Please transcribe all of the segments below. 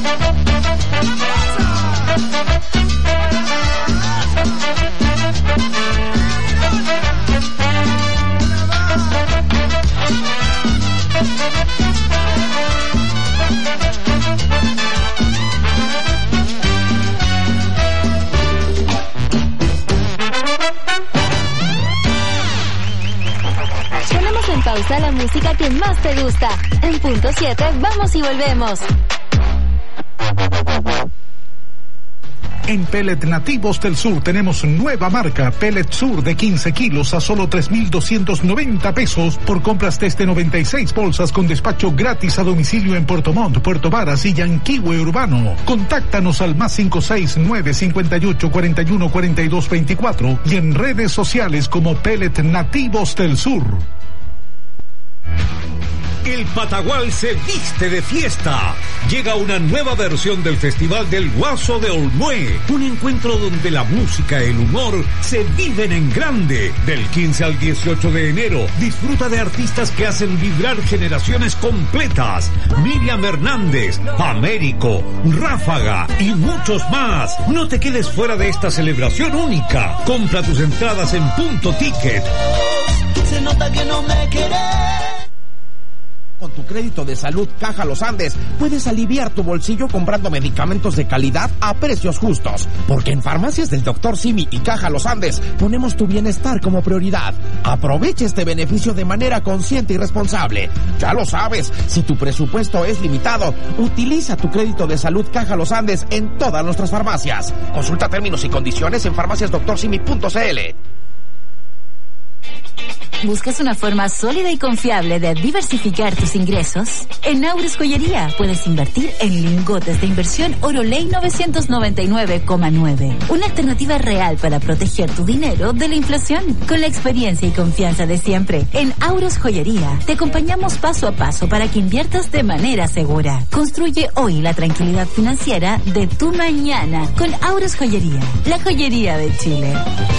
Pausa la música que más te gusta. En punto 7 vamos y volvemos. En Pellet Nativos del Sur tenemos nueva marca, Pellet Sur de 15 kilos a solo 3,290 pesos por compras desde 96 bolsas con despacho gratis a domicilio en Puerto Montt, Puerto Varas y Yanquihue Urbano. Contáctanos al +569 58 41 42 24 y en redes sociales como Pellet Nativos del Sur. El Patagual se viste de fiesta. Llega una nueva versión del Festival del Guaso de Olmué. Un encuentro donde la música y el humor se viven en grande. Del 15 al 18 de enero, disfruta de artistas que hacen vibrar generaciones completas. Miriam Hernández, Américo, Ráfaga y muchos más. No te quedes fuera de esta celebración única. Compra tus entradas en Punto Ticket. Se nota que no me querés. Con tu crédito de salud Caja Los Andes puedes aliviar tu bolsillo comprando medicamentos de calidad a precios justos. Porque en Farmacias del Dr. Simi y Caja Los Andes ponemos tu bienestar como prioridad. Aprovecha este beneficio de manera consciente y responsable. Ya lo sabes, si tu presupuesto es limitado, utiliza tu crédito de salud Caja Los Andes en todas nuestras farmacias. Consulta términos y condiciones en farmaciasdoctorsimi.cl. ¿Buscas una forma sólida y confiable de diversificar tus ingresos? En Aures Joyería puedes invertir en lingotes de inversión Oroley 999,9. Una alternativa real para proteger tu dinero de la inflación. Con la experiencia y confianza de siempre, en Aures Joyería te acompañamos paso a paso para que inviertas de manera segura. Construye hoy la tranquilidad financiera de tu mañana con Aures Joyería, la joyería de Chile.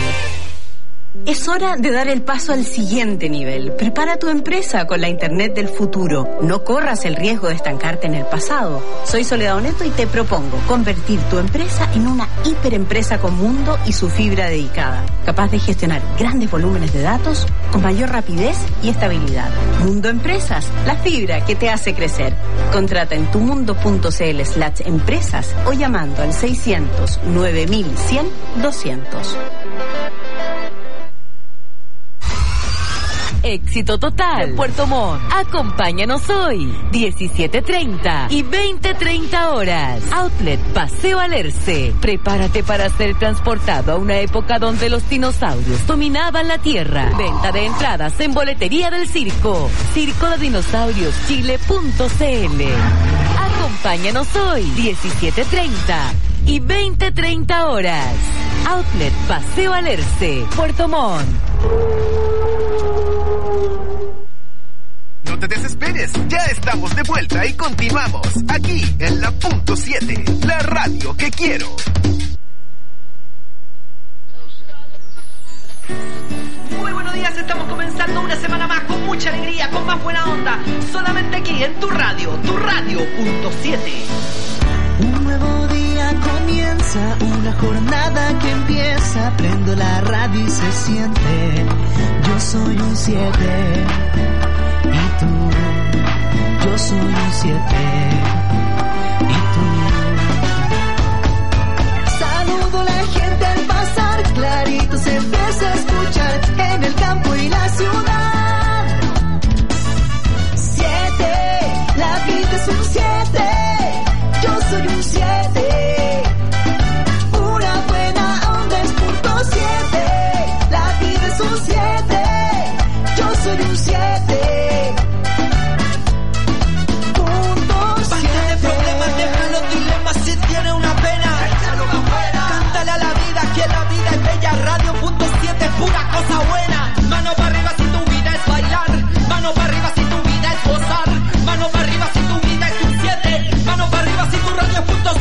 Es hora de dar el paso al siguiente nivel. Prepara tu empresa con la Internet del futuro. No corras el riesgo de estancarte en el pasado. Soy Soledad Oneto y te propongo convertir tu empresa en una hiperempresa con mundo y su fibra dedicada, capaz de gestionar grandes volúmenes de datos con mayor rapidez y estabilidad. Mundo Empresas, la fibra que te hace crecer. Contrata en tumundo.cl/empresas o llamando al 600 9100 200. Éxito total. Puerto Montt. Acompáñanos hoy, 17:30 y 20:30 horas. Outlet Paseo Alerce. Prepárate para ser transportado a una época donde los dinosaurios dominaban la tierra. Venta de entradas en boletería del circo. circodedinosaurioschile.cl. Acompáñanos hoy, 17:30 y 20:30 horas. Outlet Paseo Alerce, Puerto Montt. No te desesperes, ya estamos de vuelta y continuamos aquí en la Punto 7, la radio que quiero. Muy buenos días, estamos comenzando una semana más con mucha alegría, con más buena onda, solamente aquí en tu radio Punto 7. Un nuevo día comienza, una jornada que empieza, prendo la radio y se siente, yo soy un 7. Y tú, yo soy un 7. Y tú. Saludo a la gente al pasar, clarito se empieza a escuchar en el campo y la ciudad. 7, la vida es un 7. Yo soy un 7. Una buena onda es punto 7. La vida es un 7. Yo soy un 7. Pura cosa buena, mano para arriba si tu vida es bailar, mano para arriba si tu vida es gozar, mano para arriba si tu vida es un 7, mano para arriba si tu radio es punto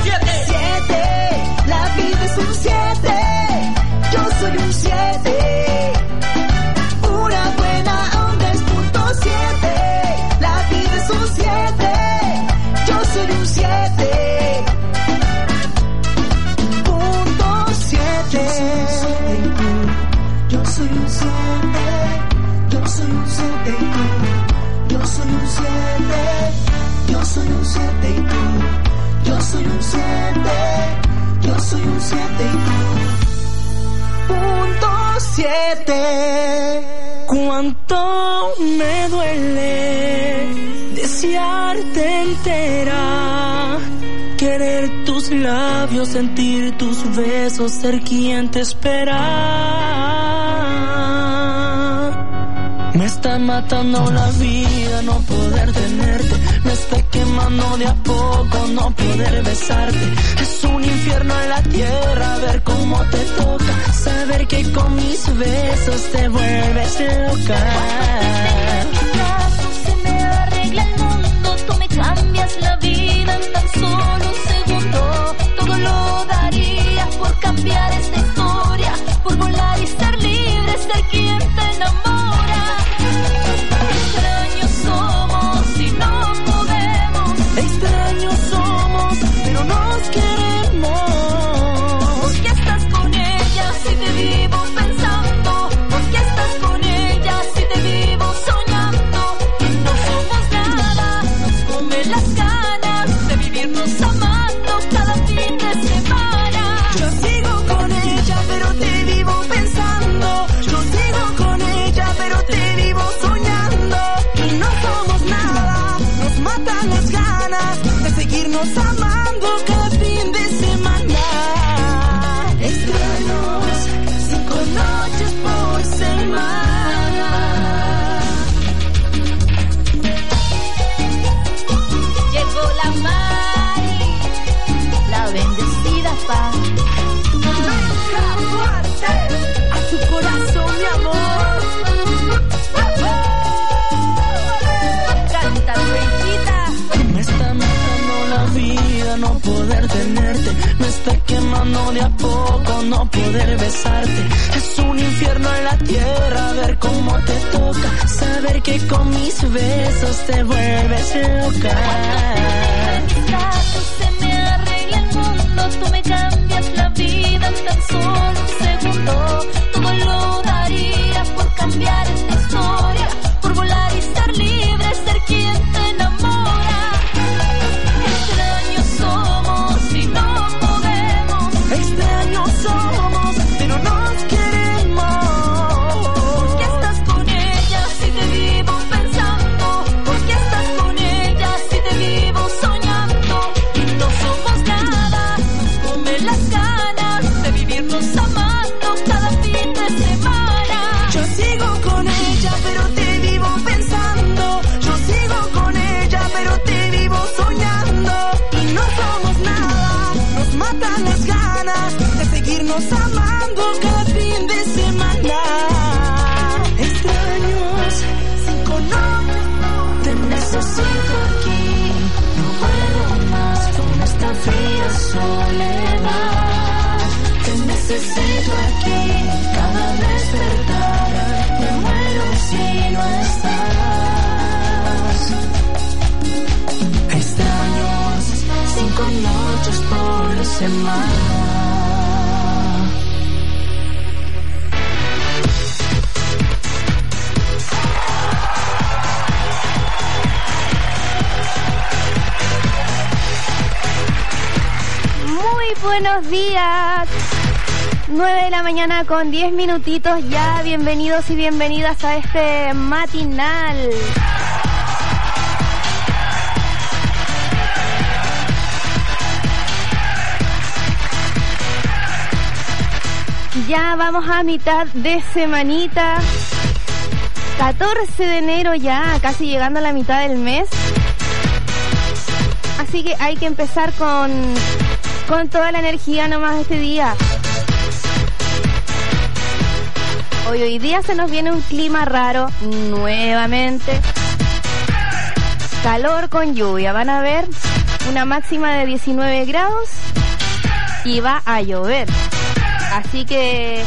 7. Yo soy un 7 y tú. Punto 7. Cuánto me duele desearte entera, querer tus labios, sentir tus besos, ser quien te espera. Me está matando la vida no poder tenerte, me está quemando de a poco no poder besarte. Es un infierno en la tierra ver cómo te toca, saber que con mis besos te vuelves loca. Se me arregla el mundo, tú me cambias la vida en tan solo un segundo. Todo lo daría por cambiar esta historia, por volar y ser libre, ser quien te enamora. Extraños somos y no podemos, extraños somos pero nos queremos. ¿Por qué estás con ella si te vivo pensando? ¿Por qué estás con ella si te vivo soñando? Y no somos nada, nos come las ganas de vivirnos amando cada fin de semana. Yo sigo con ella pero te vivo pensando, yo sigo con ella pero te vivo soñando. Y no somos nada, nos matan las ganas de seguirnos amando cada fin de semana. Extraños 5 noches por semana. Llegó la Mari, la bendecida paz. Venga fuerte a tu corazón, mi amor. Canta, Blanquita. Me está matando la vida no poder tenerte, me está quemando de a poco no poder besarte. Es un infierno en la tierra ver cómo te toca, saber que con mis besos te vuelves loca. Se me arregla el mundo, tú me cambias la vida en tan solo un segundo. Todo lo daría por cambiar esta historia, por volar y ser libre, ser quien te enamora. Extraños somos y no podemos, extraños somos pero nos queremos. ¿Por qué estás con ella si te vivo pensando? ¿Por qué estás con ella si te vivo soñando? Y no somos nada, nos come las ganas de vivirnos amando cada fin de semana. Yo sigo con ella pero te vivo pensando, yo sigo con ella pero te vivo soñando. Y no somos nada, nos matan las ganas de seguirnos amando cada fin de semana. Extraños 5 noches, Te necesito aquí, no puedo más con esta fría soledad. Te necesito aquí, cada despertar me muero si no estás. Extraños 5 noches por semana. Muy buenos días. 9 de la mañana con 10 minutitos ya. Bienvenidos y bienvenidas a este matinal. Ya vamos a mitad de semanita. 14 de enero ya, casi llegando a la mitad del mes. Así que hay que empezar con toda la energía nomás este día. Hoy día se nos viene un clima raro nuevamente. Calor con lluvia. Van a ver una máxima de 19 grados y va a llover. Así que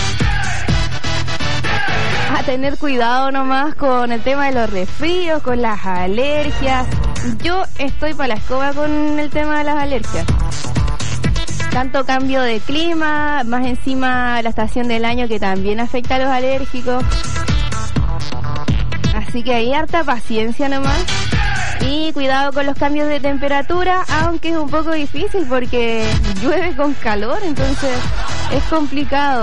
a tener cuidado nomás con el tema de los resfríos, con las alergias. Yo estoy para la escoba con el tema de las alergias. Tanto cambio de clima, más encima la estación del año que también afecta a los alérgicos. Así que hay harta paciencia nomás. Y cuidado con los cambios de temperatura, aunque es un poco difícil porque llueve con calor, entonces es complicado.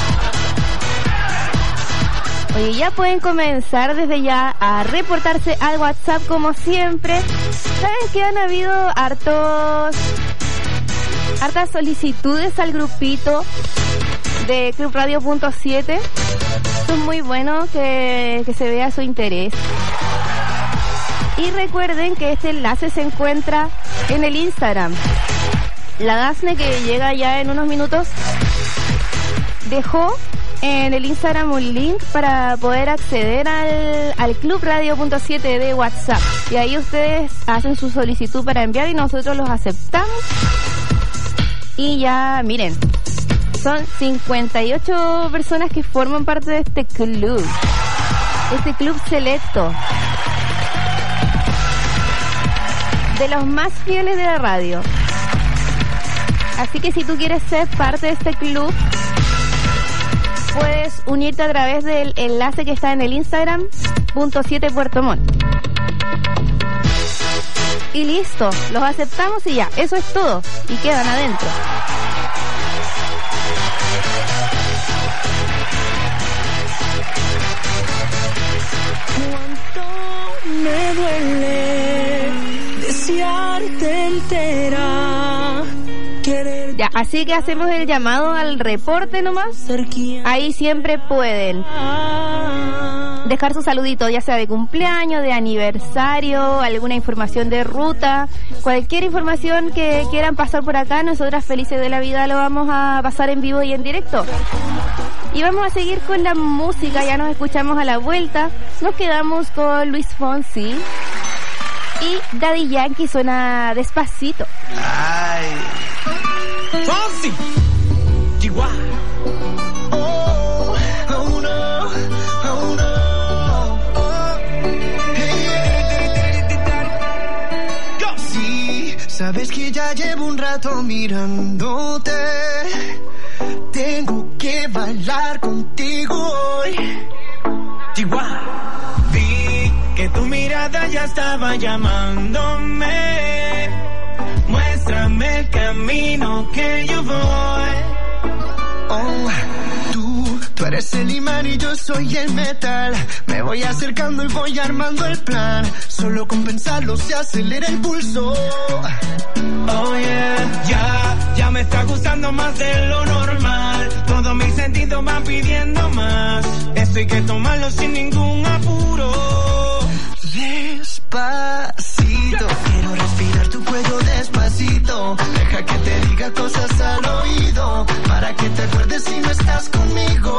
Oye, ya pueden comenzar desde ya a reportarse al WhatsApp como siempre. Saben que han habido hartas solicitudes al grupito de Club Radio.7. Es muy bueno que se vea su interés. Y recuerden que este enlace se encuentra en el Instagram. La Dafne, que llega ya en unos minutos, dejó en el Instagram un link para poder acceder al Club Radio.7 de WhatsApp. Y ahí ustedes hacen su solicitud para enviar y nosotros los aceptamos. Y ya, miren, son 58 personas que forman parte de este club selecto, de los más fieles de la radio. Así que si tú quieres ser parte de este club, puedes unirte a través del enlace que está en el Instagram .7 Puerto Montt. Y listo, los aceptamos y ya, eso es todo. Y quedan adentro. Cuánto me duele desearte entera. Ya, así que hacemos el llamado al reporte nomás. Ahí siempre pueden dejar su saludito, ya sea de cumpleaños, de aniversario, alguna información de ruta, cualquier información que quieran pasar por acá. Nosotras felices de la vida lo vamos a pasar en vivo y en directo. Y vamos a seguir con la música, ya nos escuchamos a la vuelta. Nos quedamos con Luis Fonsi y Daddy Yankee, suena Despacito. Ay, Fonsi, Chihuahua. Oh, oh no, oh no, oh. Hey, go. Sí, sabes que ya llevo un rato mirándote. Tengo que bailar contigo hoy. Chihuahua. Vi que tu mirada ya estaba llamándome. Muéstrame el camino que yo voy. Oh, tú eres el imán y yo soy el metal. Me voy acercando y voy armando el plan. Solo con pensarlo se acelera el pulso. Oh yeah, ya me está gustando más de lo normal. Todos mis sentidos van pidiendo más. Esto hay que tomarlo sin ningún apuro. Despacito, quiero respirar tu cuello despacito. Deja que te diga cosas al oído, para que te acuerdes si no estás conmigo.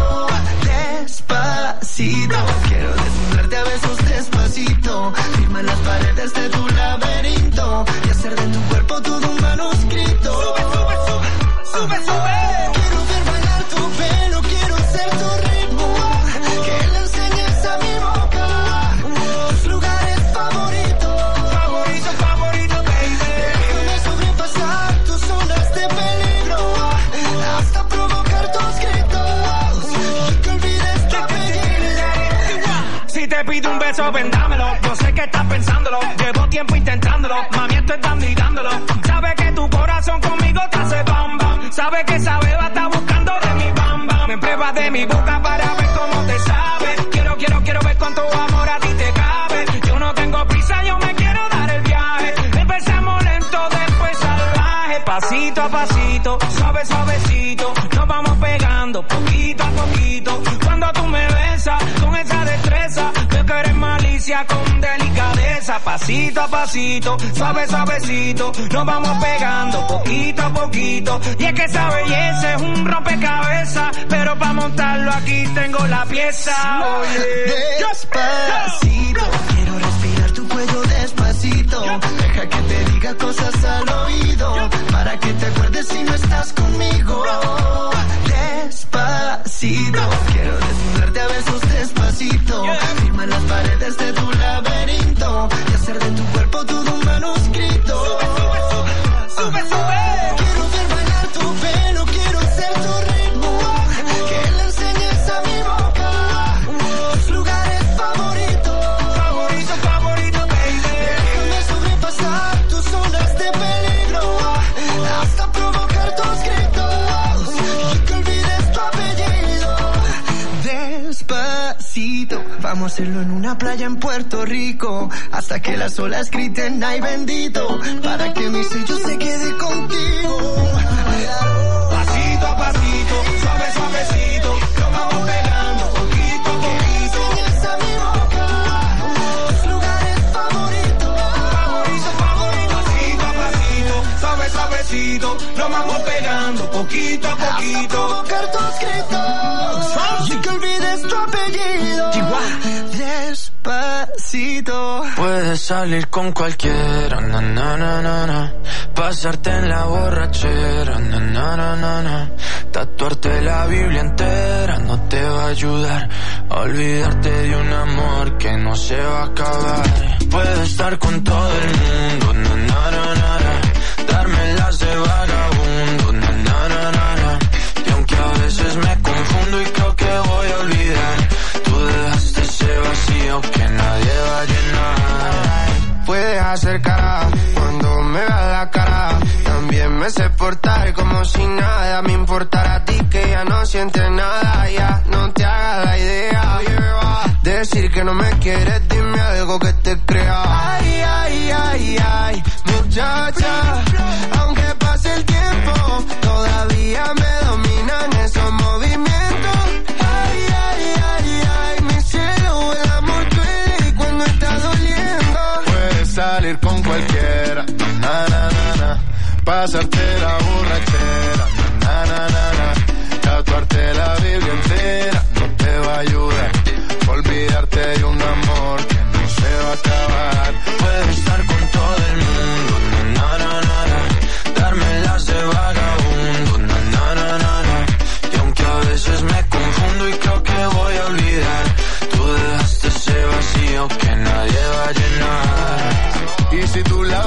Despacito, quiero desnudarte a besos despacito. Firma en las paredes de tu laberinto y hacer de tu cuerpo todo un manuscrito. Sube, sube, sube, sube, sube. Quiero ver bailar tu pelo, quiero ser tu ritmo. Que le enseñes a mi boca tus lugares favoritos. Favorito, favorito, baby. Déjame sobrepasar tus zonas de peligro hasta provocar tus gritos y que olvides tu apellido. Si te pido un beso, vendámelo. Yo sé que estás pensándolo. Llevo tiempo intentándolo. Mami, estoy dando y dándolo. Sabe que tu corazón conmigo te hace bam bam. Sabe que esa beba está buscando de mi bam bam. Me pruebas de mi boca para ver cómo te sabe. Quiero ver cuánto amor a ti te cabe. Yo no tengo prisa, yo me quiero dar el viaje. Empezamos lento, después salvaje. Pasito a pasito, suave, suavecito. Nos vamos pegando poquito a poquito. Cuando tú me besas con esa destreza, veo que eres malicia con delicadeza. Pasito a pasito, suave, suavecito. Nos vamos pegando poquito a poquito. Y es que esa belleza es un rompecabezas, pero para montarlo aquí tengo la pieza. Oye, despacito, quiero respirar tu cuello despacito. Deja que te diga cosas al oído, para que te acuerdes si no estás conmigo. Despacito, quiero desnudarte a besos despacito. Firma en las paredes de tu laberinto y hacer de tu cuerpo todo un manuscrito. Sube, sube, sube. Quiero ver bailar tu pelo, quiero ser tu ritmo. Que le enseñes a mi boca tus lugares favoritos. Favorito, favorito, baby. Podríamos hacerlo en una playa en Puerto Rico, hasta que las olas griten ay bendito, para que mi sello se quede contigo. Pasito a pasito, suave suavecito, lo vamos pegando poquito a poquito. Esa mi boca, tus lugares favoritos. Pasito a pasito, suave suavecito, lo vamos pegando poquito a poquito. Hasta provocar tus gritos y que olvides tu apellido. Despacito. Puedes salir con cualquiera, na na na na na. Pasarte en la borrachera, na na na na na. Tatuarte la Biblia entera no te va a ayudar a olvidarte de un amor que no se va a acabar. Puedes estar con todo el mundo, na na na na na. Darme las de vagabundo, na na na na na. Y aunque a veces me confundo y creo que voy a olvidar, tú dejaste ese vacío que nadie va a llenar. Puedes hacer cara cuando me veas la cara. También me sé portar como si nada me importara a ti, que ya no sientes nada. Ya no te hagas la idea. Decir que no me quieres, dime algo que te crea. Ay, ay, ay, ay, muchacha. Aunque pase el tiempo, todavía me dominan esos movimientos. Ay, ay, ay, ay, mi cielo, el amor duele y cuando está doliendo. Puedes salir con cualquiera, na na na na. Pasarte la borrachera, na na na na. Tatuarte la Biblia entera no te va a ayudar. Olvidarte de un amor que no se va a acabar. Puedes estar con todo el mundo, na na na na. Darme las de vagabundo, na na na na na. Y aunque a veces me confundo y creo que voy a olvidar, tú dejaste ese vacío que nadie va a llenar. Y si tú la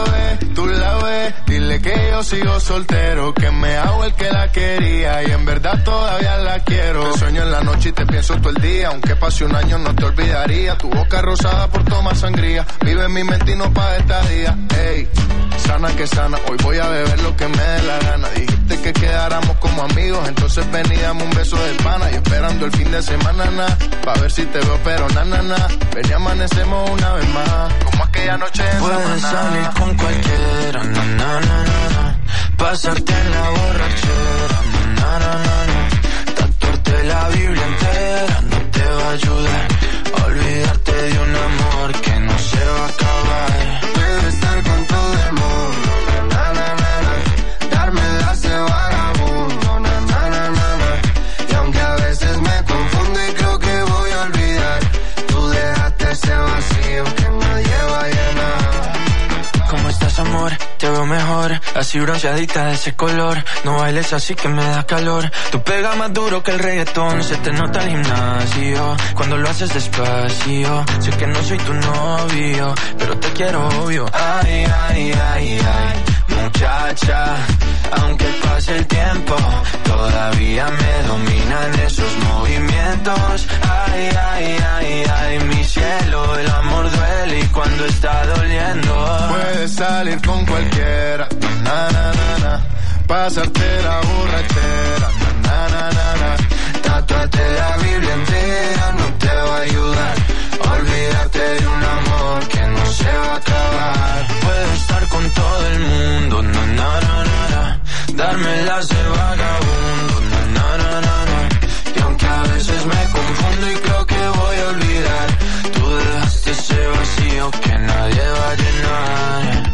ves, dile que yo sigo soltero, que me hago el que la quería y en verdad todavía la quiero. Te sueño en la noche y te pienso todo el día, aunque pase un año no te olvidaría. Tu boca rosada por tomar sangría, vive en mi mente y no pa' esta día. Ey, sana que sana, hoy voy a beber lo que me dé la gana. Dijiste que quedáramos como amigos, entonces veníamos un beso de pana. Y esperando el fin de semana, pa' ver si te veo, pero na. Ven y amanecemos una vez más, como aquella noche en Puedes salir con cualquiera, na na na na. Pasarte en la borrachera, na na na na. Tatuarte la Biblia entera no te va a ayudar a olvidarte de un amor que no se va a acabar. Puedes estar con todo el mundo, na na na na. Darme las de vagabundo, na na na na. Y aunque a veces me confundo y creo que voy a olvidar, tú dejaste ese vacío que nadie va a llenar. ¿Cómo estás, amor? Te veo mejor, así bronceadita de ese color. No bailes así que me da calor. Tú pegas más duro que el reggaetón, se te nota el gimnasio cuando lo haces despacio. Sé que no soy tu novio, pero te quiero obvio. Ay, ay, ay, ay, muchacha. Aunque pase el tiempo, todavía me dominan esos movimientos. Ay, ay, ay, ay, mi cielo, el amor duele y cuando está doliendo. Puedes salir con cualquiera, na na na na. Pasarte la borrachera, na na na na. Tatuarte la Biblia entera no te va a ayudar a olvidarte de un amor que no se va a acabar. Puedes estar con todo el mundo, na na na na na. Darme las de vagabundo, na na na na na. Y aunque a veces me confundo y creo que voy a olvidar, tú dejaste ese vacío que nadie va a llenar.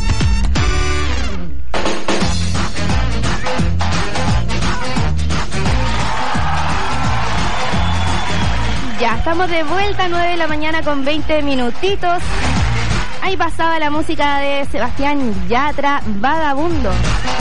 Ya estamos de vuelta, 9 de la mañana con 20 minutitos. Ahí pasaba la música de Sebastián Yatra, Vagabundo.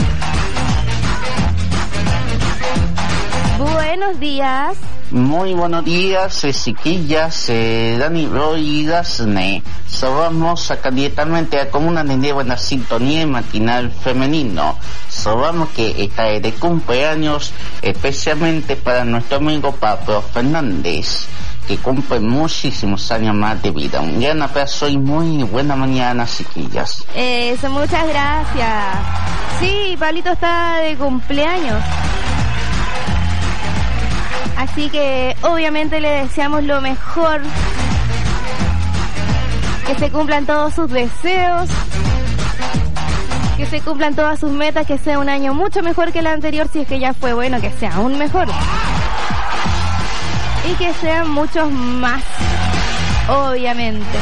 Buenos días. Muy buenos días, chiquillas, Dani Roy y Dasne. Sobamos acá directamente a Comuna de Buena Sintonía Matinal Femenino. Sobamos que está de cumpleaños especialmente para nuestro amigo Pablo Fernández, que cumple muchísimos años más de vida. Un gran abrazo y muy buena mañana, chiquillas. Eso, muchas gracias. Sí, Pablito está de cumpleaños. Así que obviamente le deseamos lo mejor Que se cumplan todos sus deseos, que se cumplan todas sus metas, que sea un año mucho mejor que el anterior, si es que ya fue bueno, que sea aún mejor. Y que sean muchos más, obviamente.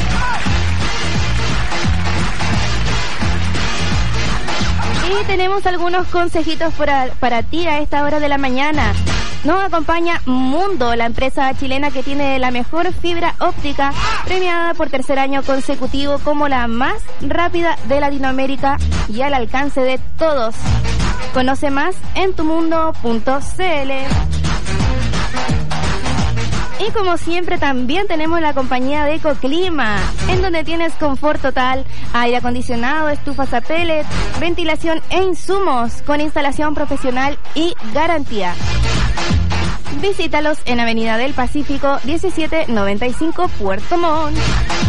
Y tenemos algunos consejitos para ti a esta hora de la mañana. Nos acompaña Mundo, la empresa chilena que tiene la mejor fibra óptica, premiada por tercer año consecutivo como la más rápida de Latinoamérica y al alcance de todos. Conoce más en tumundo.cl. Y como siempre también tenemos la compañía de Ecoclima, en donde tienes confort total, aire acondicionado, estufas a pellet, ventilación e insumos con instalación profesional y garantía. Visítalos en Avenida del Pacífico 1795 Puerto Montt.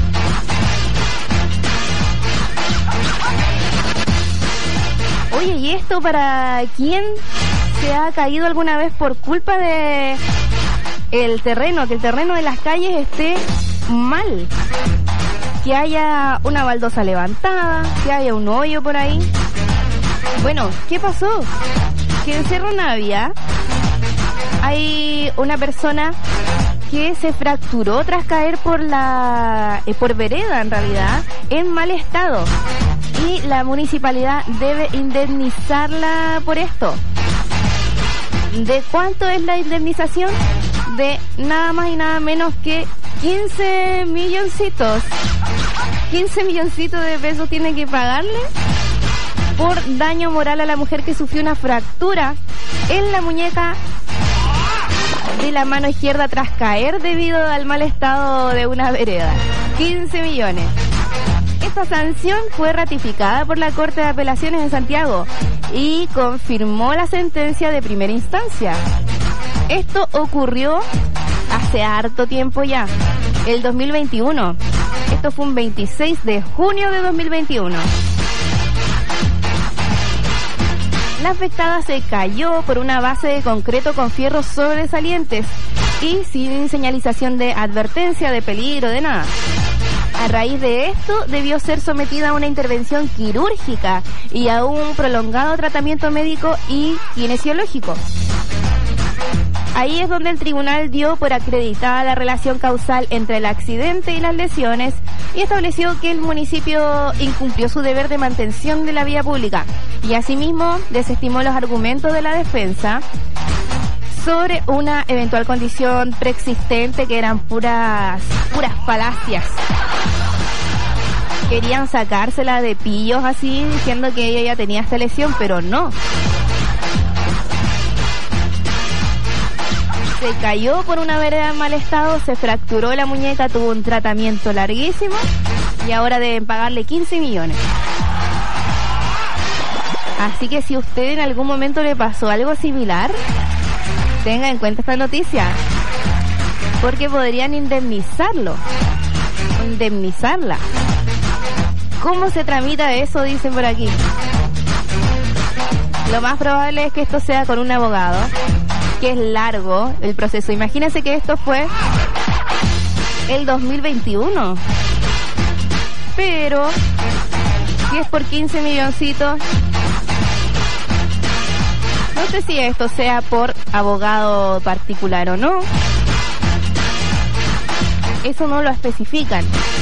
Oye, ¿y esto para quién se ha caído alguna vez por culpa de el terreno, que el terreno de las calles esté mal? Que haya una baldosa levantada, que haya un hoyo por ahí. Bueno, ¿qué pasó? Que en Cerro Navia hay una persona que se fracturó tras caer por vereda, en realidad, en mal estado. Y la municipalidad debe indemnizarla por esto. ¿De cuánto es la indemnización? De nada más y nada menos que 15 milloncitos. 15 milloncitos de pesos tiene que pagarle por daño moral a la mujer que sufrió una fractura en la muñeca de la mano izquierda tras caer debido al mal estado de una vereda. 15 millones. Esta sanción fue ratificada por la Corte de Apelaciones en Santiago y confirmó la sentencia de primera instancia. Esto ocurrió hace harto tiempo ya, el 2021. Esto fue un 26 de junio de 2021. La afectada se cayó por una base de concreto con fierros sobresalientes y sin señalización de advertencia, de peligro, de nada. A raíz de esto, debió ser sometida a una intervención quirúrgica y a un prolongado tratamiento médico y kinesiológico. Ahí es donde el tribunal dio por acreditada la relación causal entre el accidente y las lesiones y estableció que el municipio incumplió su deber de mantención de la vía pública y asimismo desestimó los argumentos de la defensa sobre una eventual condición preexistente que eran puras falacias. Querían sacársela de pillos así, diciendo que ella ya tenía esta lesión, pero no. Se cayó por una vereda en mal estado, se fracturó la muñeca, tuvo un tratamiento larguísimo y ahora deben pagarle 15 millones. Así que si usted en algún momento le pasó algo similar, tenga en cuenta esta noticia, porque podrían indemnizarlo o indemnizarla. ¿Cómo se tramita eso? Dicen por aquí. Lo más probable es que esto sea con un abogado, que es largo el proceso. Imagínense que esto fue el 2021. Pero si es por 15 milloncitos, no sé si esto sea por abogado particular o no. Eso no lo especifican.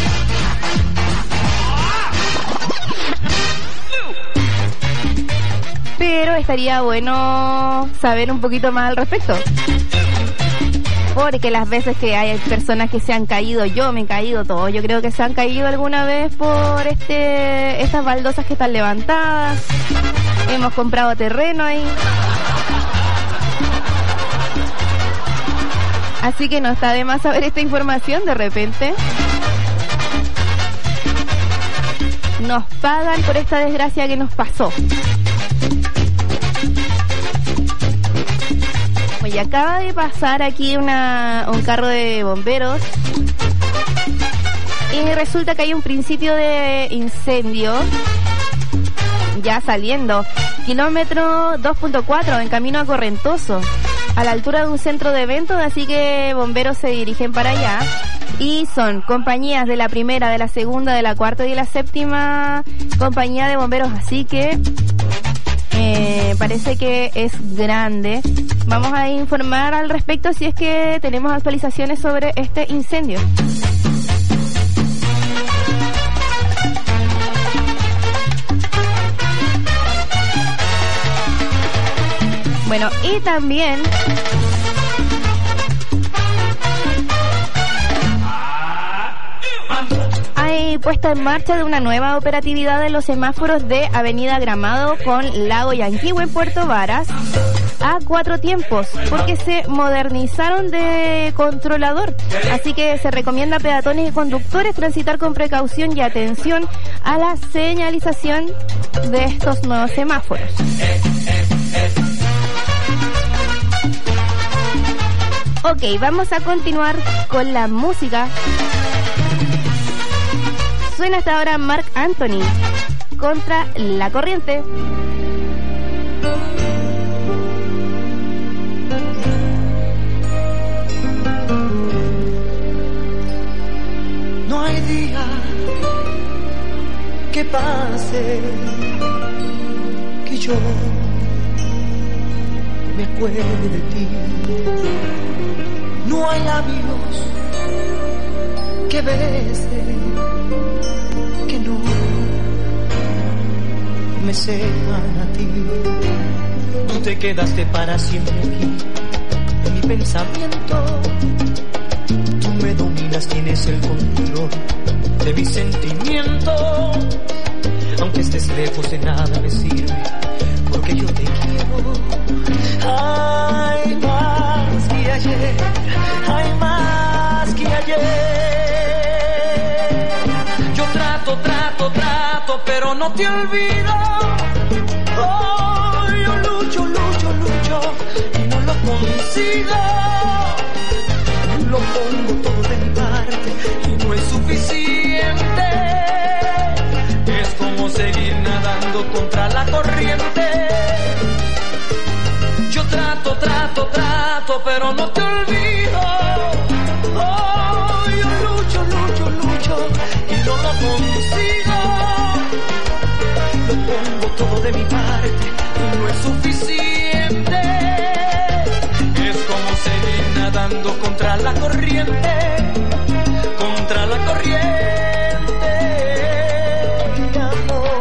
Pero estaría bueno saber un poquito más al respecto. Porque las veces que hay personas que se han caído, yo me he caído, todos yo creo que se han caído alguna vez por estas baldosas que están levantadas. Hemos comprado terreno ahí. Así que no está de más saber esta información. De repente nos pagan por esta desgracia que nos pasó. Y acaba de pasar aquí un carro de bomberos y resulta que hay un principio de incendio ya saliendo, kilómetro 2.4 en camino a Correntoso, a la altura de un centro de eventos, así que bomberos se dirigen para allá Y son compañías de la primera, de la segunda, de la cuarta y de la séptima compañía de bomberos, así que parece que es grande. Vamos a informar al respecto si es que tenemos actualizaciones sobre este incendio. Bueno, y también hay puesta en marcha de una nueva operatividad en los semáforos de Avenida Gramado con Lago Yanquihue en Puerto Varas a 4 tiempos, porque se modernizaron de controlador. Así que se recomienda a peatones y conductores transitar con precaución y atención a la señalización de estos nuevos semáforos. Ok, vamos a continuar con la música. Suena hasta ahora Marc Anthony, Contra la Corriente. No hay día que pase que yo me acuerde de ti. No hay labios que bese que no me sepan a ti. Tú te quedaste para siempre aquí en mi pensamiento. Tú me dominas, tienes el control de mis sentimientos. Aunque estés lejos de nada me sirve, porque yo te quiero. Hay más que ayer, hay más que ayer. Yo trato, pero no te olvido. Oh, yo lucho y no lo consigo. Lo pongo todo de mi parte y no es suficiente. Es como seguir nadando contra la corriente. Yo trato, pero no te olvido. Oh, yo lucho y no lo consigo. Lo pongo todo de mi parte y no es suficiente. Es como seguir nadando contra la corriente. Contra la corriente, amor.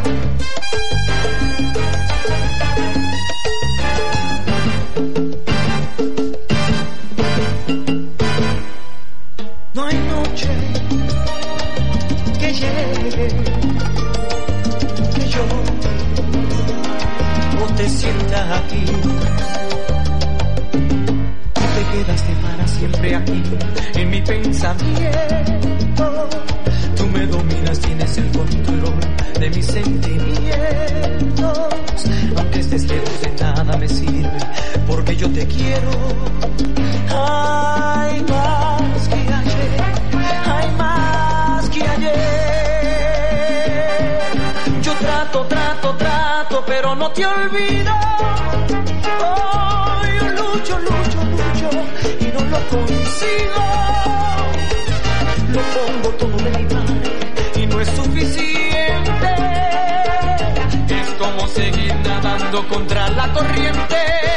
No hay noche que llegue que yo no te sienta aquí. Tú te quedaste para siempre aquí en mi pensamiento. Tú me dominas, tienes el control de mis sentimientos. Aunque estés lejos de nada me sirve, porque yo te quiero. Hay más que ayer, hay más que ayer. Yo trato, pero no te olvido. Oh, yo lucho y no lo consigo. Lo pongo todo de mi parte y no es suficiente. Es como seguir nadando contra la corriente.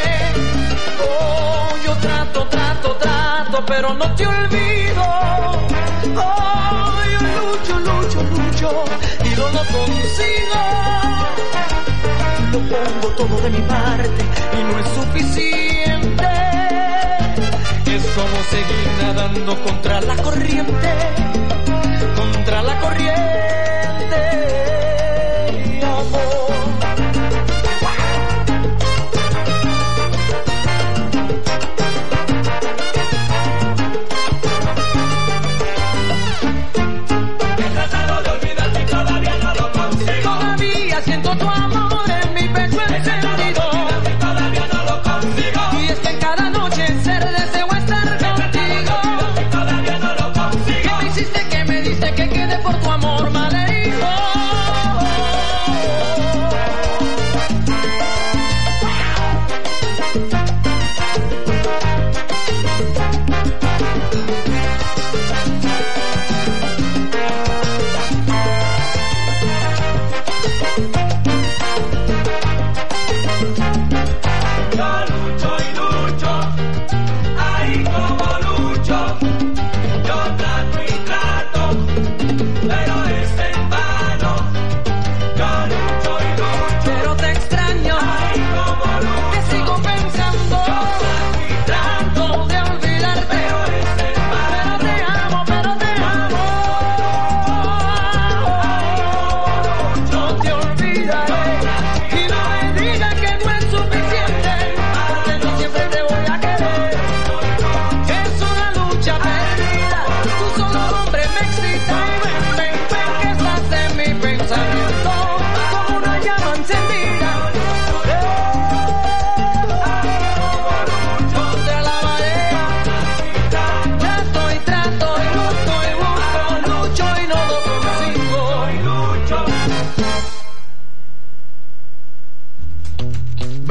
Oh, yo trato, pero no te olvido. Oh, yo lucho y no lo consigo. Lo pongo todo de mi parte y no es suficiente. Es como seguir nadando contra la corriente. Contra la corriente, amor. Siento tu amor en mi pecho encendido. Todavía no lo consigo. Y es que en cada noche ser deseo estar contigo. Todavía no lo consigo. ¿Qué me hiciste? ¿Qué me diste? Que quede por tu amor, madre.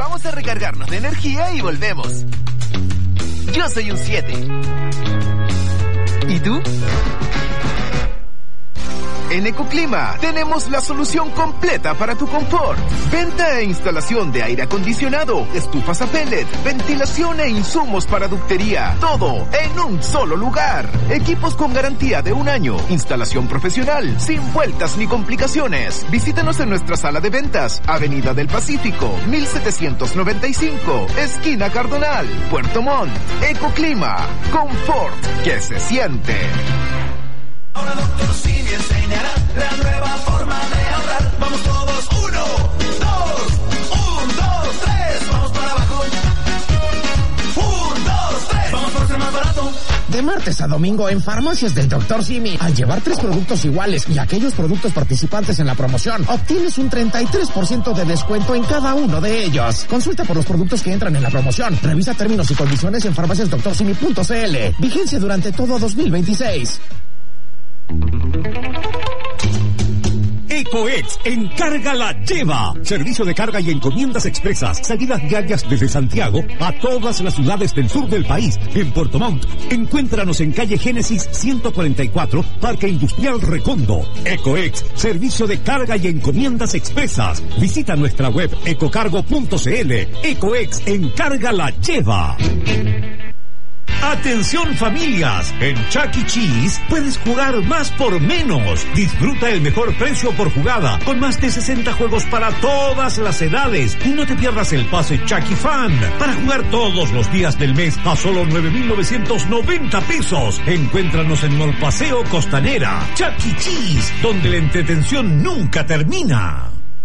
Vamos a recargarnos de energía y volvemos. Yo soy un 7. ¿Y tú? En Ecoclima tenemos la solución completa para tu confort. Venta e instalación de aire acondicionado, estufas a pellet, ventilación e insumos para ductería. Todo en un solo lugar. Equipos con garantía de 1 año. Instalación profesional, sin vueltas ni complicaciones. Visítanos en nuestra sala de ventas, Avenida del Pacífico, 1795, esquina Cardonal, Puerto Montt. Ecoclima, confort que se siente. Ahora Dr. Simi enseñará la nueva forma de ahorrar. Vamos todos, 1, 2, 3, vamos para abajo. 1, 2, 3, vamos por ser más barato. De martes a domingo en Farmacias del Dr. Simi, al llevar 3 productos iguales y aquellos productos participantes en la promoción, obtienes un 33% de descuento en cada uno de ellos. Consulta por los productos que entran en la promoción. Revisa términos y condiciones en farmaciasdoctorsimi.cl. Vigencia durante todo 2026. EcoEx Encarga la Lleva. Servicio de carga y encomiendas expresas. Salidas diarias desde Santiago a todas las ciudades del sur del país. En Puerto Montt, encuéntranos en calle Génesis 144, Parque Industrial Recondo. EcoEx, servicio de carga y encomiendas expresas. Visita nuestra web ecocargo.cl. EcoEx Encarga la Lleva. Atención familias, en Chuck E. Cheese puedes jugar más por menos. Disfruta el mejor precio por jugada, con más de 60 juegos para todas las edades. Y no te pierdas el pase Chuck E. Fan, para jugar todos los días del mes a solo 9,990 pesos. Encuéntranos en Mall Paseo Costanera. Chuck E. Cheese, donde la entretención nunca termina.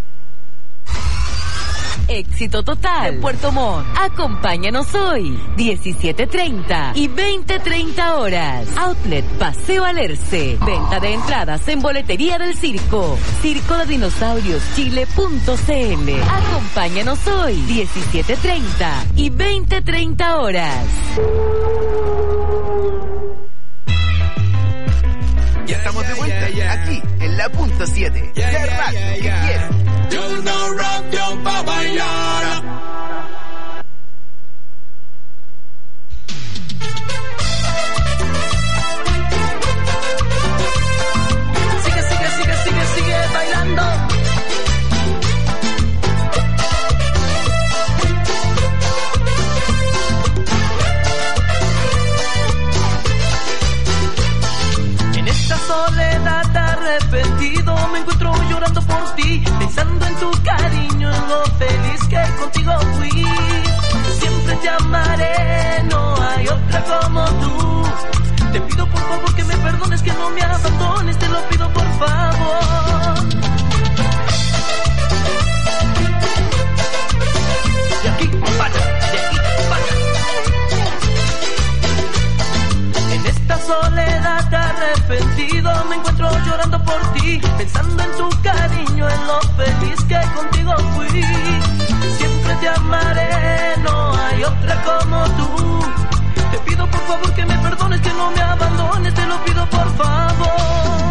Éxito total de Puerto Montt. Acompáñanos hoy, 17:30 y 20:30 horas. Outlet Paseo Alerce. Venta de entradas en boletería del circo. Circo de Dinosaurios Chile.cl. Acompáñanos hoy, 17:30 y 20:30 horas. Ya estamos de vuelta aquí en la punto 7. La radio que quiero. Yo no rock, yo pa' bailar. Sigue bailando. En esta soledad arrepentido me encuentro llorando por ti, pensando en tu cariño, en lo feliz que contigo fui. Siempre te amaré, no hay otra como tú. Te pido por favor que me perdones, que no me abandones, te lo pido por favor. De aquí para allá, de aquí para allá. En esta soledad arrepentido me encuentro llorando por ti, pensando en tu cariño, en lo feliz que contigo fui. Siempre te amaré, no hay otra como tú. Te pido por favor que me perdones, que no me abandones, te lo pido por favor.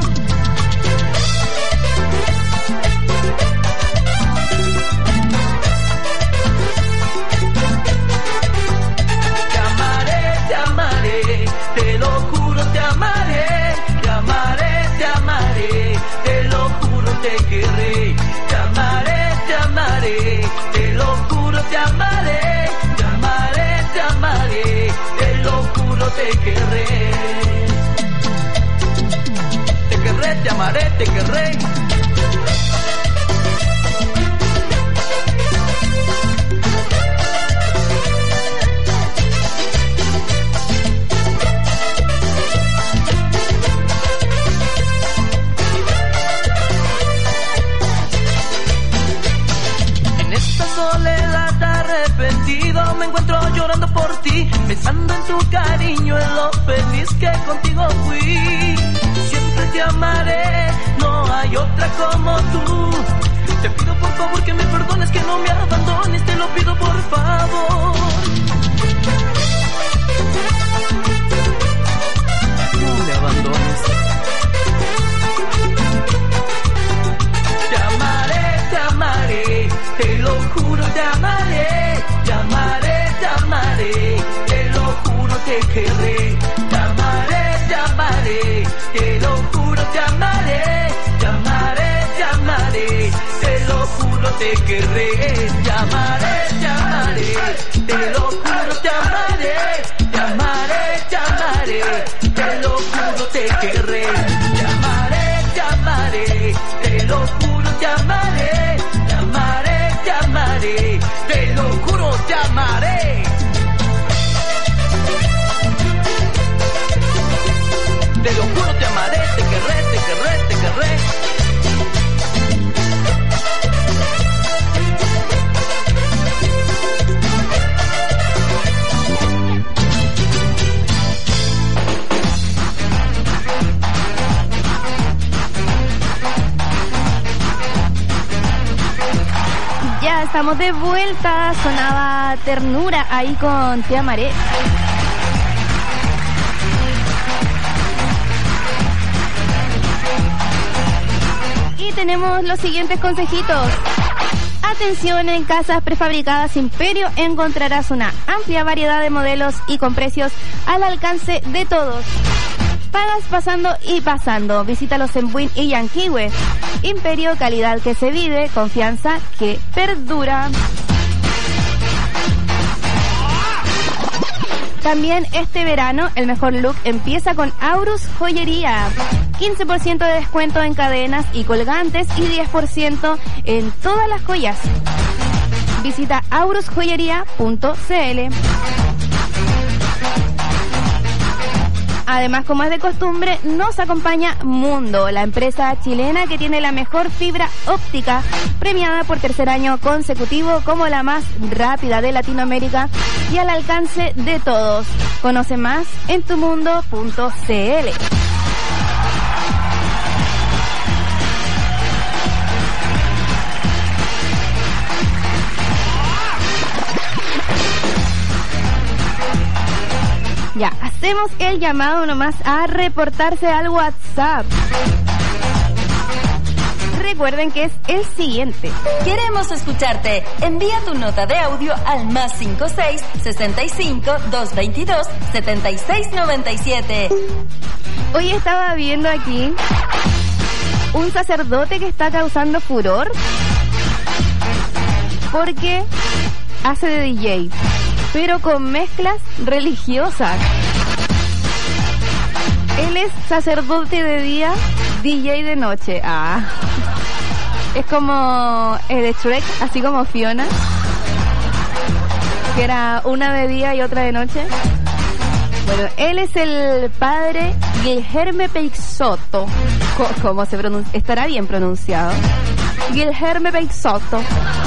Te amaré, te lo juro, te amaré. Te amaré, te lo juro, te querré. Te amaré, te lo juro, te amaré. Te amaré, te lo juro, te querré. Te querré, te amaré, te querré. Soledad arrepentido me encuentro llorando por ti, pensando en tu cariño, en lo feliz que contigo fui. Siempre te amaré, no hay otra como tú. Te pido por favor que me perdones, que no me abandones, te lo pido por favor. No me abandones. Te amaré, te lo juro, te amaré. te querré. Llamaré, llamaré, te lo juro, llamaré. Llamaré, llamaré, te lo juro, te querré. Llamaré, llamaré, te lo juro, llamaré. Llamaré, llamaré, te lo juro, te querré. Llamaré, llamaré, te lo juro, llamaré. Llamaré, llamaré, te lo juro, llamaré. Te lo juro, te amaré, te querré, te querré, te querré. Ya estamos de vuelta, sonaba Ternura ahí con Te Amaré. Y tenemos los siguientes consejitos. Atención, en Casas Prefabricadas Imperio encontrarás una amplia variedad de modelos y con precios al alcance de todos. Pagas pasando y pasando. Visítalos en Buin y Yanquihue. Imperio, calidad que se vive, confianza que perdura. También este verano el mejor look empieza con Aurus Joyería. 15% de descuento en cadenas y colgantes y 10% en todas las joyas. Visita aurusjoyería.cl. Además, como es de costumbre, nos acompaña Mundo, la empresa chilena que tiene la mejor fibra óptica, premiada por tercer año consecutivo como la más rápida de Latinoamérica y al alcance de todos. Conoce más en tumundo.cl. Ya, hacemos el llamado nomás a reportarse al WhatsApp. Recuerden que es el siguiente. Queremos escucharte. Envía tu nota de audio al +56 65 222 7697. Hoy estaba viendo aquí un sacerdote que está causando furor porque hace de DJ, pero con mezclas religiosas. Él es sacerdote de día, DJ de noche. Es como de Shrek, así como Fiona, que era una de día y otra de noche. Bueno, él es el padre Guilherme Peixoto. ¿Cómo se pronuncia? Estará bien pronunciado. Guilherme Peixoto.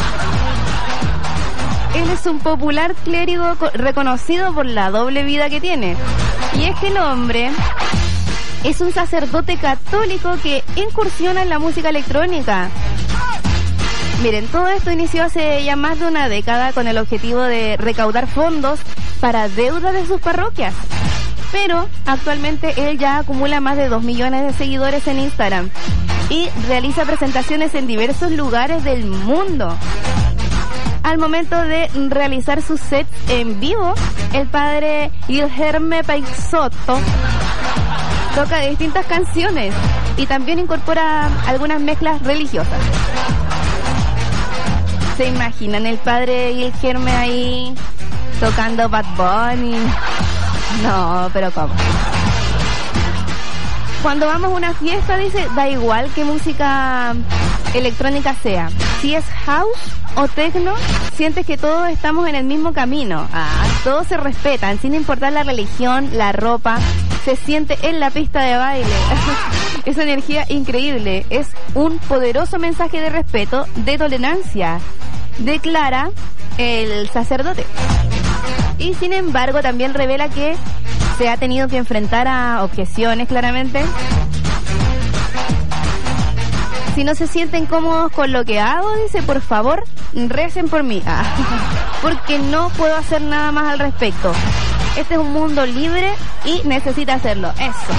Él es un popular clérigo reconocido por la doble vida que tiene. Y es que el hombre es un sacerdote católico que incursiona en la música electrónica. Miren, todo esto inició hace ya más de una década con el objetivo de recaudar fondos para deuda de sus parroquias. Pero actualmente él ya acumula más de 2 millones de seguidores en Instagram y realiza presentaciones en diversos lugares del mundo. Al momento de realizar sus sets en vivo, el padre Guilherme Peixoto toca distintas canciones y también incorpora algunas mezclas religiosas. ¿Se imaginan el padre Guilherme ahí tocando Bad Bunny? No, pero ¿cómo? Cuando vamos a una fiesta, dice, da igual qué música electrónica sea. Si es house o techno, sientes que todos estamos en el mismo camino. Todos se respetan, sin importar la religión, la ropa. Se siente en la pista de baile. Esa energía increíble. Es un poderoso mensaje de respeto, de tolerancia, declara el sacerdote. Y sin embargo también revela que se ha tenido que enfrentar a objeciones, claramente. Si no se sienten cómodos con lo que hago, dice, por favor, recen por mí. Porque no puedo hacer nada más al respecto. Este es un mundo libre y necesita hacerlo. Eso.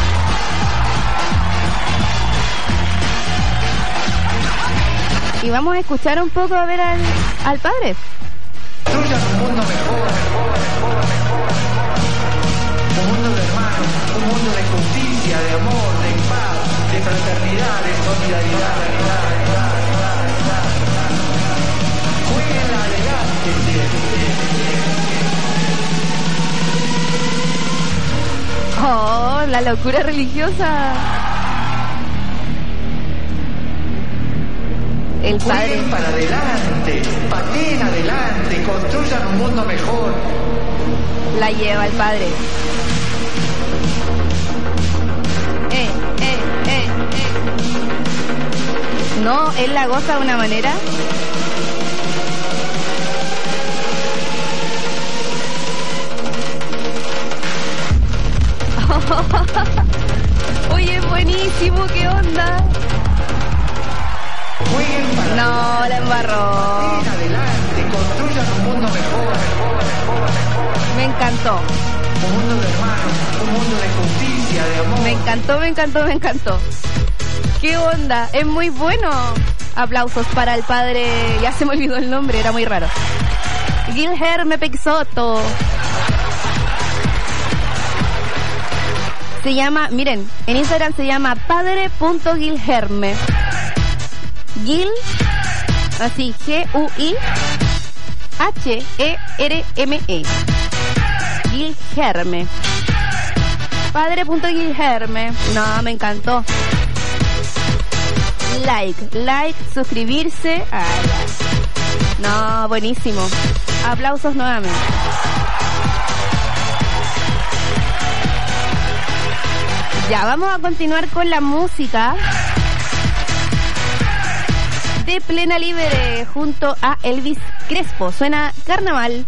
Y vamos a escuchar un poco a ver al padre. solidaridad. Jueguen adelante siempre. Oh, la locura religiosa. El padre. Jueguen para adelante, pateen adelante, construyan un mundo mejor. La lleva el padre. No, él la goza de una manera. Oye, buenísimo, ¿qué onda? No, la embarró. Adelante, construyan un mundo mejor. Me encantó. Un mundo de hermanos, un mundo de justicia, de amor. Me encantó. ¿Qué onda? Es muy bueno. Aplausos para el padre. Ya se me olvidó el nombre, era muy raro. Guilherme Peixoto. Se llama, miren, en Instagram se llama padre.guilherme. Gil, así, G-U-I-H-E-R-M-E. Guilherme. Padre.guilherme. No, me encantó. Like, suscribirse. No, buenísimo. Aplausos nuevamente. Ya, vamos a continuar con la música de Plena Libre junto a Elvis Crespo. Suena Carnaval.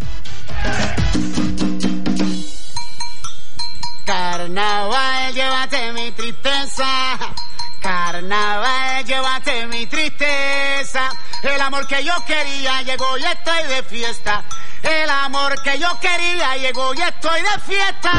Carnaval, llévate mi tristeza. Carnaval, llévate mi tristeza. El amor que yo quería llegó y estoy de fiesta. El amor que yo quería llegó y estoy de fiesta.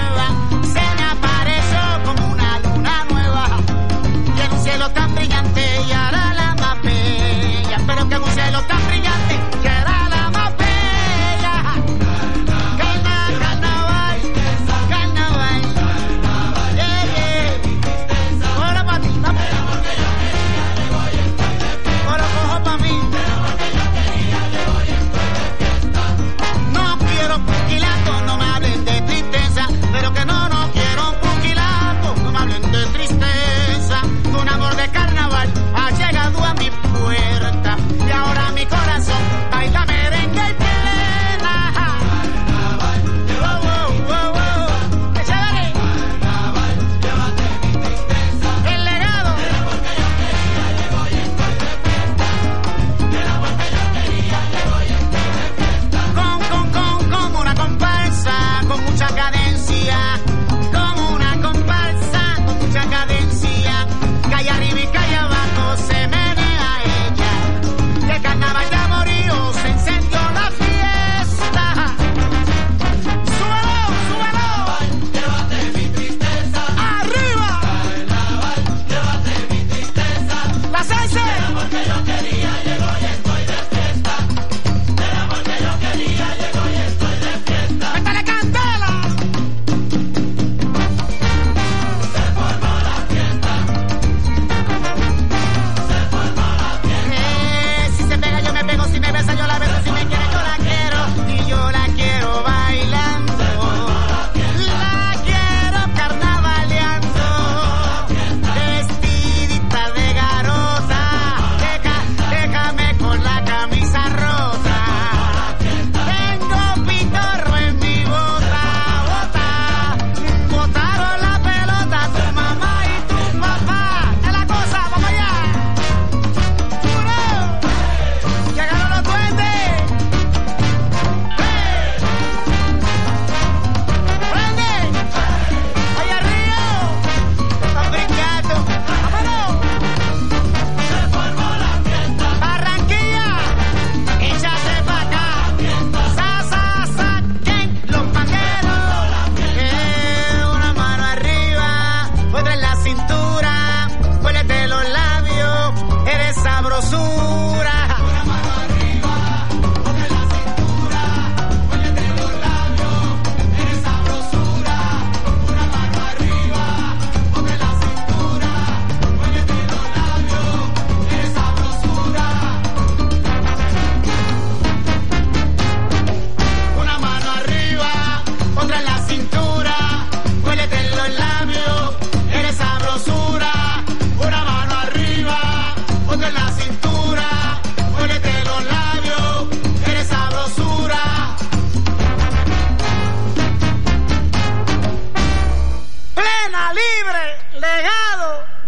Tan brillante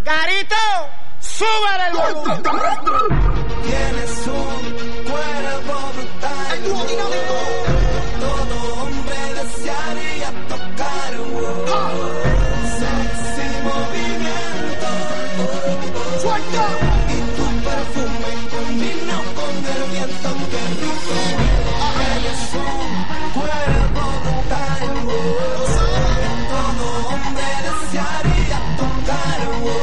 Garito, súbele el volumen. Tienes un cuerpo brutal. El dúo dinámico. Todo hombre desearía tocar. Sexy movimiento. Suelta. Y tu perfume combina con el viento. Qué rico. Tienes un cuerpo brutal. Todo hombre desearía tocar.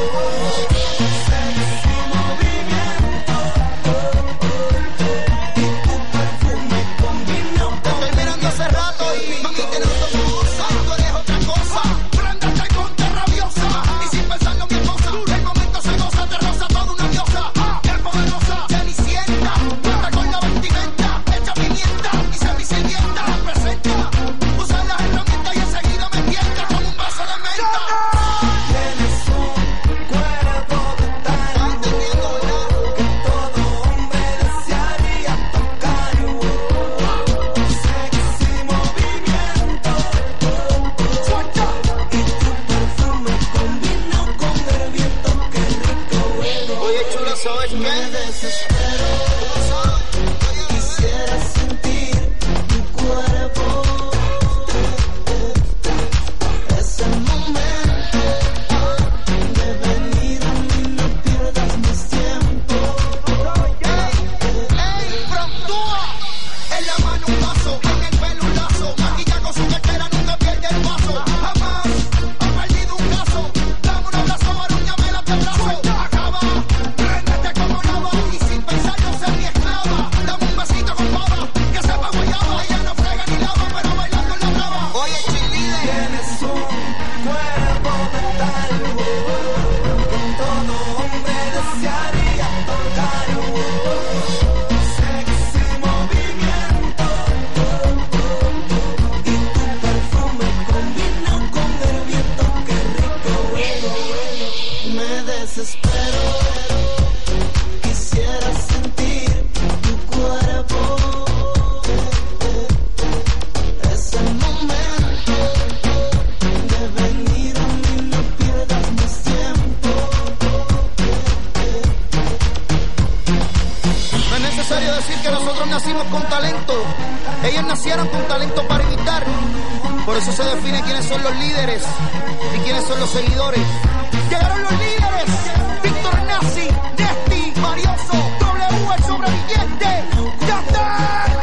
Ellos nacieron con talento para imitar. Por eso se define quiénes son los líderes y quiénes son los seguidores. Llegaron los líderes: Víctor Nazi, Nesti, Marioso, W, el sobreviviente, Yandel.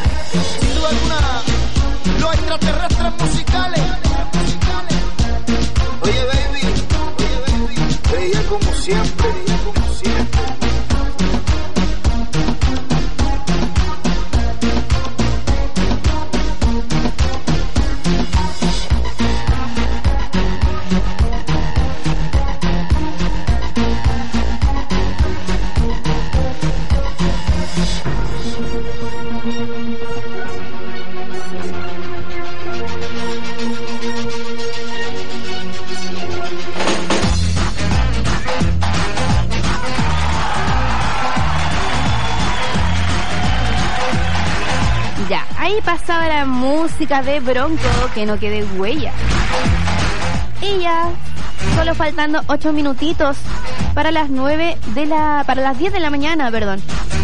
Sin duda alguna, los extraterrestres musicales. Oye baby, ella como siempre, pasaba la música de Bronco, que no quede huella. Y ya, solo faltando 8 minutitos para las 10 de la mañana, perdón.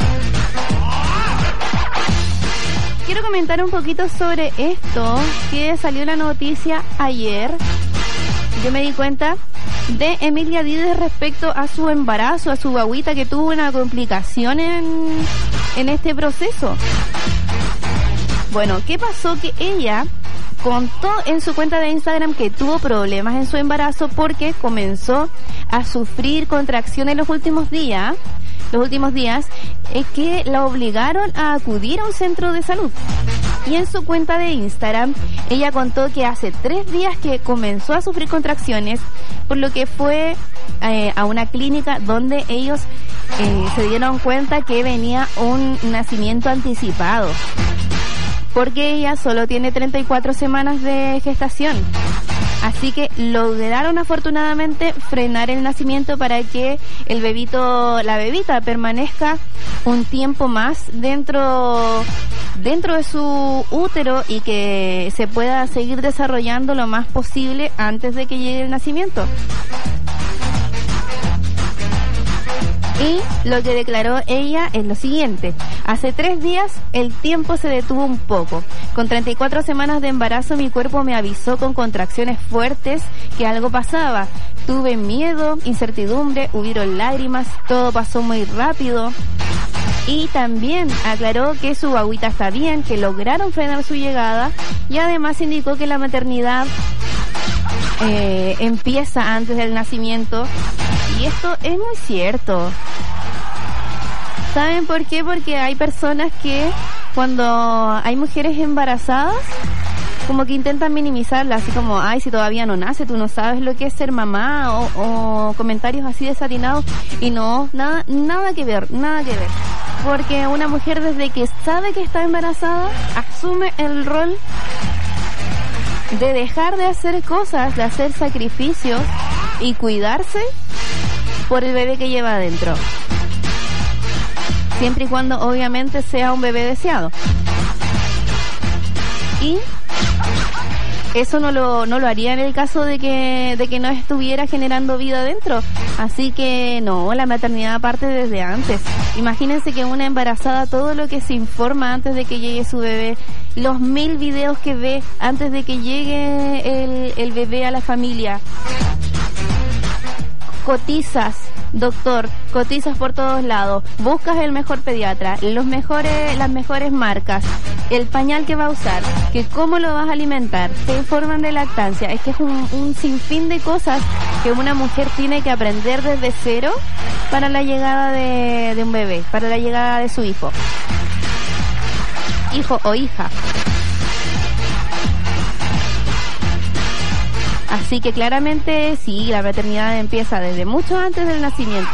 Quiero comentar un poquito sobre esto, que salió la noticia ayer. Yo me di cuenta de Emilia Díez respecto a su embarazo, a su guagüita, que tuvo una complicación en este proceso. Bueno, ¿qué pasó? Que ella contó en su cuenta de Instagram que tuvo problemas en su embarazo porque comenzó a sufrir contracciones los últimos días, que la obligaron a acudir a un centro de salud. Y en su cuenta de Instagram, ella contó que hace 3 días que comenzó a sufrir contracciones, por lo que fue a una clínica donde ellos se dieron cuenta que venía un nacimiento anticipado, porque ella solo tiene 34 semanas de gestación. Así que lograron afortunadamente frenar el nacimiento para que la bebita permanezca un tiempo más dentro de su útero y que se pueda seguir desarrollando lo más posible antes de que llegue el nacimiento. Y lo que declaró ella es lo siguiente: hace 3 días el tiempo se detuvo un poco. Con 34 semanas de embarazo mi cuerpo me avisó con contracciones fuertes que algo pasaba. Tuve miedo, incertidumbre, hubieron lágrimas, todo pasó muy rápido. Y también aclaró que su guagüita está bien, que lograron frenar su llegada, y además indicó que la maternidad empieza antes del nacimiento. Y esto es muy cierto. ¿Saben por qué? Porque hay personas que cuando hay mujeres embarazadas, como que intentan minimizarla, así como, ay, si todavía no nace, tú no sabes lo que es ser mamá, o comentarios así desatinados. Y no, nada que ver. Porque una mujer, desde que sabe que está embarazada, asume el rol de dejar de hacer cosas, de hacer sacrificios y cuidarse por el bebé que lleva adentro. Siempre y cuando obviamente sea un bebé deseado. Y eso no lo haría en el caso de que no estuviera generando vida dentro. Así que no, la maternidad parte desde antes. Imagínense que una embarazada, todo lo que se informa antes de que llegue su bebé, los 1000 videos que ve antes de que llegue el bebé a la familia. Cotizas, doctor, cotizas por todos lados, buscas el mejor pediatra, las mejores marcas, el pañal que va a usar, que cómo lo vas a alimentar, te informan de lactancia. Es que es un sinfín de cosas que una mujer tiene que aprender desde cero para la llegada de un bebé, para la llegada de su hijo o hija. Así que claramente sí, la maternidad empieza desde mucho antes del nacimiento.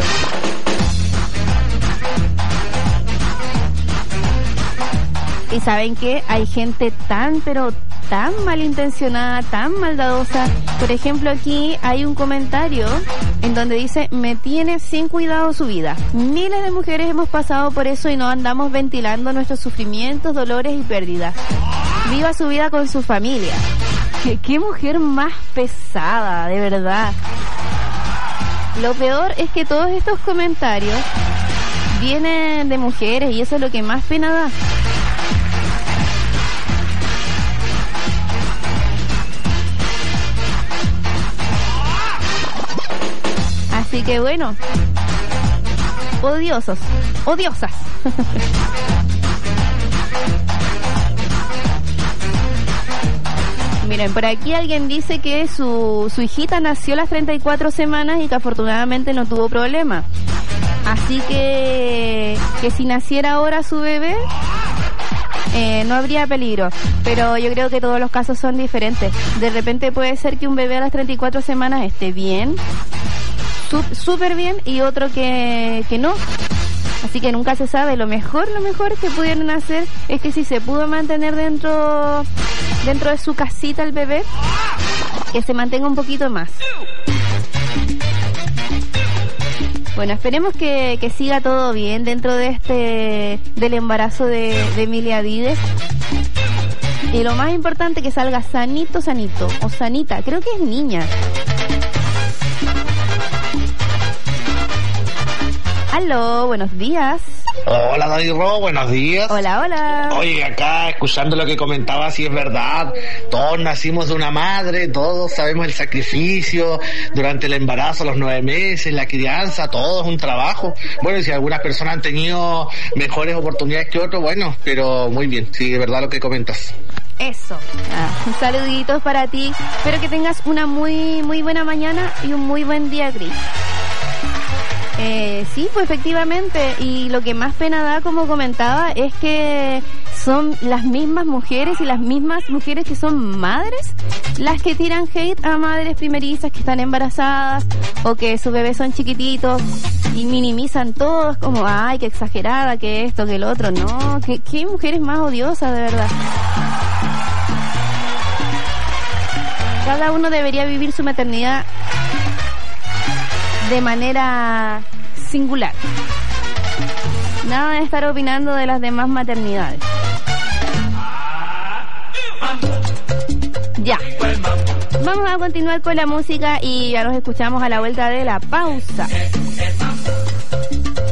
Y saben que hay gente tan malintencionada, tan maldadosa. Por ejemplo, aquí hay un comentario en donde dice: me tiene sin cuidado su vida. Miles de mujeres hemos pasado por eso y no andamos ventilando nuestros sufrimientos, dolores y pérdidas. Viva su vida con su familia. ¿Qué mujer más pesada, de verdad? Lo peor es que todos estos comentarios vienen de mujeres y eso es lo que más pena da. Así que bueno, odiosas. Miren, por aquí alguien dice que su hijita nació a las 34 semanas y que afortunadamente no tuvo problema. Así que si naciera ahora su bebé, no habría peligro. Pero yo creo que todos los casos son diferentes. De repente puede ser que un bebé a las 34 semanas esté bien, súper bien, y otro que no. Así que nunca se sabe. Lo mejor que pudieron hacer es que si se pudo mantener dentro de su casita el bebé, que se mantenga un poquito más. Bueno, esperemos que siga todo bien dentro de del embarazo de Emilia Dides. Y lo más importante, que salga sanito o sanita. Creo que es niña. Aló, buenos días. Hola, David Ro, buenos días. Hola. Oye, acá escuchando lo que comentaba, si es verdad, todos nacimos de una madre, todos sabemos el sacrificio durante el embarazo, los 9 meses, la crianza, todo es un trabajo. Bueno, y si algunas personas han tenido mejores oportunidades que otros, bueno, pero muy bien, sí, es verdad lo que comentas. Eso. Saluditos para ti. Espero que tengas una muy buena mañana y un muy buen día, Cris. Sí, pues efectivamente, y lo que más pena da, como comentaba, es que son las mismas mujeres y las mismas mujeres que son madres las que tiran hate a madres primerizas que están embarazadas o que sus bebés son chiquititos y minimizan todo, como, ay, qué exagerada, que esto, que el otro. No, qué mujeres más odiosas, de verdad. Cada uno debería vivir su maternidad de manera singular. Nada de estar opinando de las demás maternidades. Ya. Vamos a continuar con la música y ya nos escuchamos a la vuelta de la pausa.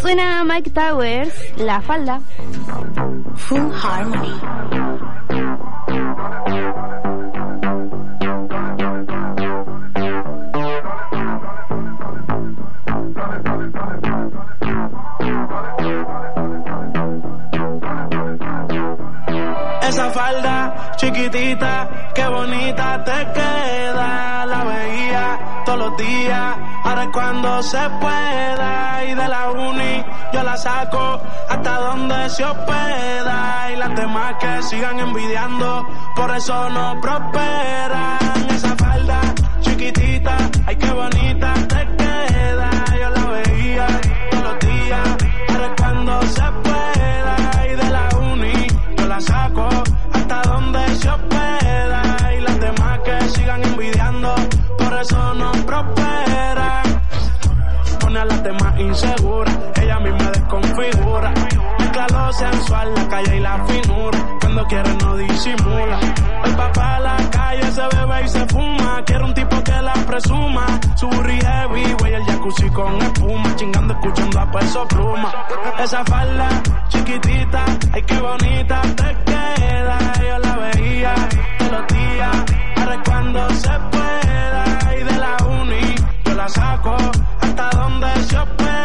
Suena Mike Towers, La Falda. Full Harmony. Esa falda chiquitita, qué bonita te queda. La veía todos los días, ahora es cuando se pueda. Y de la uni yo la saco hasta donde se hospeda. Y las demás que sigan envidiando, por eso no prosperan. Esa falda chiquitita, ay qué bonita te queda. Yo la veía todos los días, ahora es cuando se pueda. Y de la uni yo la saco hasta donde se hospeda. Y las demás que sigan envidiando, por eso no prosperan. Pone a las demás inseguras, ella misma desconfigura. Mezcla lo sensual, la calle y la finura. Cuando quiere no disimula. El papá a la calle se bebe y se fuma. Quiere un tipo que la presuma. Su burri heavy, güey, el jacuzzi con espuma. Chingando, escuchando a Peso Pluma. Esa falda chiquitita, ay qué bonita te queda. Yo la veía todos los días, ahora es cuando se pueda. Y de la uni yo la saco hasta donde se hospeda.